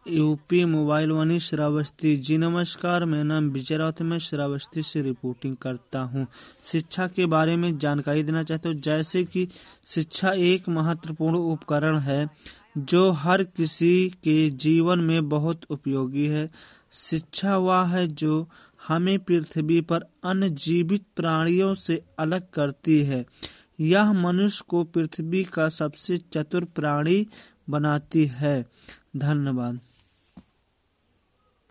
UP mobile Vaani Shravasti ji. नमस्कार, मेरा नाम विजय राउत है। मैं श्रावस्ती से रिपोर्टिंग करता हूँ। शिक्षा के बारे में जानकारी देना चाहता हूँ। जैसे कि शिक्षा एक महत्वपूर्ण उपकरण है जो हर किसी के जीवन में बहुत उपयोगी है। शिक्षा वह है जो हमें पृथ्वी पर अन्य जीवित प्राणियों से अलग करती है। यह मनुष्य को पृथ्वी का सबसे चतुर प्राणी बनाती है। धन्यवाद।